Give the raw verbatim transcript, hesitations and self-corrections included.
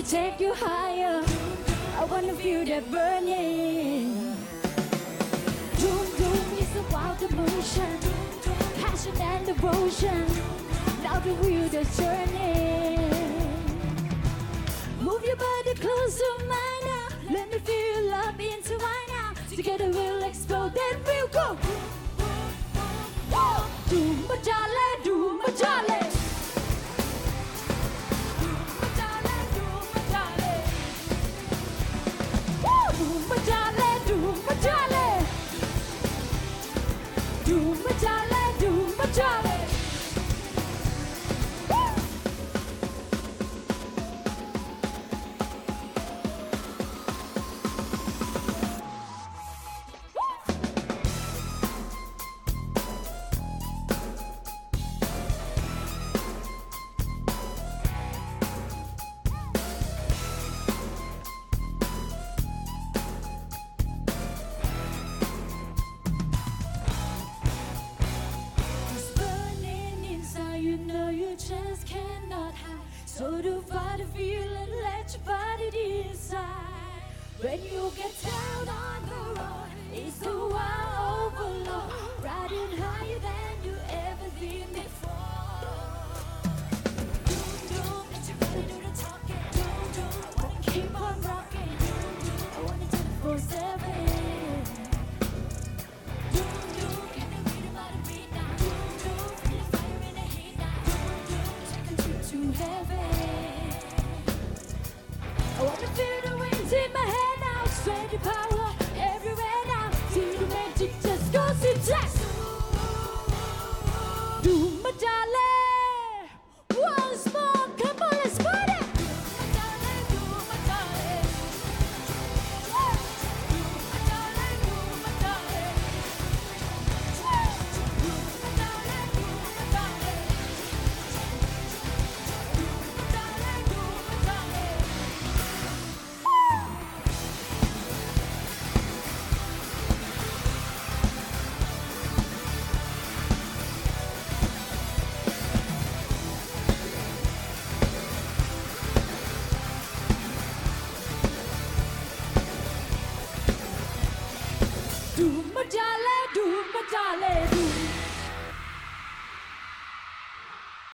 take you higher. I wanna feel that burning. Doom, doom is a wild emotion, passion and devotion. Now the wheel is turning. Move your body close to mine now. Let me feel love into mine now. Together we'll explode, then we'll go. Whoa! Doom, my darling, doom, my darling. Do my darling, do my darling. Just cannot hide. So to fight the feeling, let your body decide. When you get down on the road, it's the wild overload, riding higher than you ever been before. Doom, doom, let your body do the talking. Doom, doom, I wanna keep on rocking. Doom, doom, I wanna twenty-four seven. Doom, doom, can you read about the beat now? Doom, doom, feel the fire in the heat now. To heaven, I wanna feel the winds in my head now. Strength and power everywhere now. See the magic just goes to test. Do my darling, once more, come on, let's party. Do my darling, do my darling, do